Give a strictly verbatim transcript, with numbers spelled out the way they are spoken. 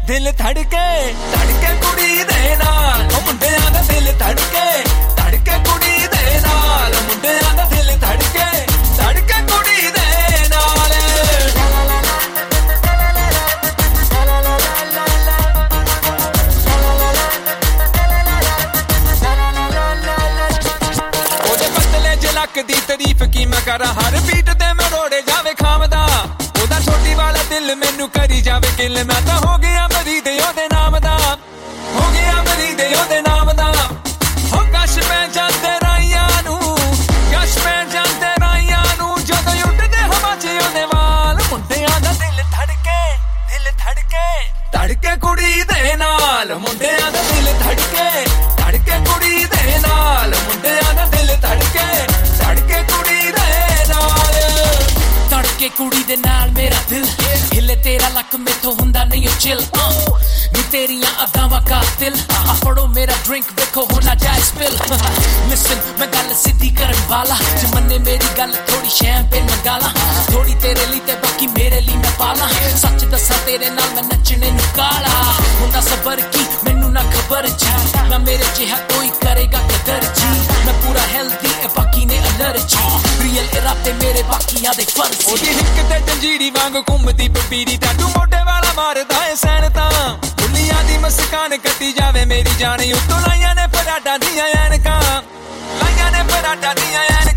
ਦਿਲ ਧੜਕੇ ਧੜਕੇ ਕੁੜੀ ਦੇ ਨਾਲ ਉਹ ਮੁੰਡਿਆਂ ਦਾ ਦਿਲ ਧੜਕੇ ਧੜਕੇ ਕੁੜੀ ਦੇ ਨਾਲ ਮੁੰਡਿਆਂ ਦਾ ਦਿਲ ਧੜਕੇ ਧੜਕੇ ਕੁੜੀ ਦੇ ਨਾਲ ਉਹਦੇ ਪਤਲੇ ਜਿਹੇ ਲੱਕ ਦੀ ਤਾਰੀਫ ਕੀ ਮੈਂ ਕਰਾਂ ਹਰ ਬੀਟ ਤੇ ਮੈਂ ਰੋੜੇ ਜਾਵੇ ਖਾਮਦਾ ਉਹਦਾ ਛੋਟੀ ਵਾਲਾ ਦਿਲ ਮੈਨੂੰ ਕਰੀ ਜਾਵੇ ਗਿੱਲ ਮੈਂ ਤਾਂ ਹੋ ਗਿਆ ਮਰੀਦ ਉਹਦੇ ਨਾਮ ਦਾ ਹੋ ਗਿਆ ਮਰੀਦ ਉਹਦੇ ਨਾਮ ਦਾ ਹੋ ਕਸ਼ ਪੈ ਜਾਂਦੇ ਰਾਈਆਂ ਨੂੰ ਕਸ਼ ਪੈ ਜਾਂਦੇ ਰਾਈਆਂ ਨੂੰ ਜਦੋਂ ਉੱਡਦੇ ਹਵਾ 'ਚ ਉਹਦੇ ਵਾਲ ਮੁੰਡਿਆਂ ਦਾ ਦਿਲ ਧੜਕੇ ਦਿਲ ਧੜਕੇ ਧੜਕੇ ਕੁੜੀ ਦੇ ਨਾਲ ਮੁੰਡਿਆਂ ਦਾ ਦਿਲ ਧੜਕੇ ਧੜਕੇ ਕੁੜੀ ਦੇ ਨਾਲ ਮੁੰਡਿਆਂ ਦਾ ਦਿਲ ਧੜਕੇ ਧੜਕੇ ਕੁੜੀ ਦੇ ਨਾਲ ਧੜਕੇ ਕੁੜੀ ਦੇ ਨਾਲ ਮੇਰਾ ਦਿਲ ਹਿੱਲੇ ਤੇਰਾ ਲੱਕ ਮੈਥੋਂ ਹੁੰਦਾ ਨਹੀਂ ਉਹ ਚਿਲ ਨੀ ਤੇਰੀਆਂ ਅਦਾਵਾਂ ਕਾਤਿਲ ਆ ਫੜੋ ਮੇਰਾ ਡਰਿੰਕ ਵੇਖੋ ਹੋ ਨਾ ਜਾਏ ਸਪਿਲ ਲਿਸਨ ਮੈਂ ਗੱਲ ਸਿੱਧੀ ਕਰਨ ਵਾਲਾ ਜੇ ਮੰਨੇ ਮੇਰੀ ਗੱਲ ਥੋੜੀ ਸ਼ੈਂਪੇਨ ਮੰਗਾ ਲਾ ਥੋੜੀ ਤੇਰੇ ਲਈ ਤੇ ਬਾਕੀ ਮੇਰੇ ਲਈ ਮੈਂ ਪਾਲਾ ਸੱਚ ਦੱਸਾਂ ਤੇਰੇ ਨਾਲ ਮੈਂ ਨੱਚਣੇ ਨੂੰ ਕਾਲਾ ਹੁੰਦਾ ਸਬਰ ਕੀ ਮੈਨੂੰ ਨਾ ਖਬਰ ਜੀ ਨਾ ਮੇਰੇ ਜਿਹਾ ਕੋਈ ਕਰੇਗਾ ਕਦਰ ਜੀ ਮੈਂ ਪੂਰਾ ਹੈਲਦੀ ਐ ਬਾਕੀ ਨੇ ਅਲਰਜੀ ਰੀਅਲ ਇਰਾਦੇ ਮੇਰੇ ਬਾਕੀਆਂ ਦੇ ਫਰਜ਼ ਉਹਦੀ ਹਿੱਕ ਤੇ ਜੰਜੀਰੀ ਵਾਂਗ ਘੁੰਮਦੀ ਪਪੀਰੀ ਟਾਟੂ ਮੋਢੇ ਵਾਲਾ ਮਾਰਦਾ ਏ ਸੈਨ ਤਾਂ ਦੁਨੀਆ ਦੀ ਮੁਸਕਾਨ ਕੱਟੀ ਜਾਵੇ ਮੇਰੀ ਜਾਨ ਉੱਤੋਂ ਲਾਈਆਂ ਨੇ ਪਰਾਡਾਂ ਦੀਆਂ ਐਨਕਾਂ ਲਾਈਆਂ ਨੇ ਪਰਾਡਾਂ ਦੀਆਂ ਐਨਕਾਂ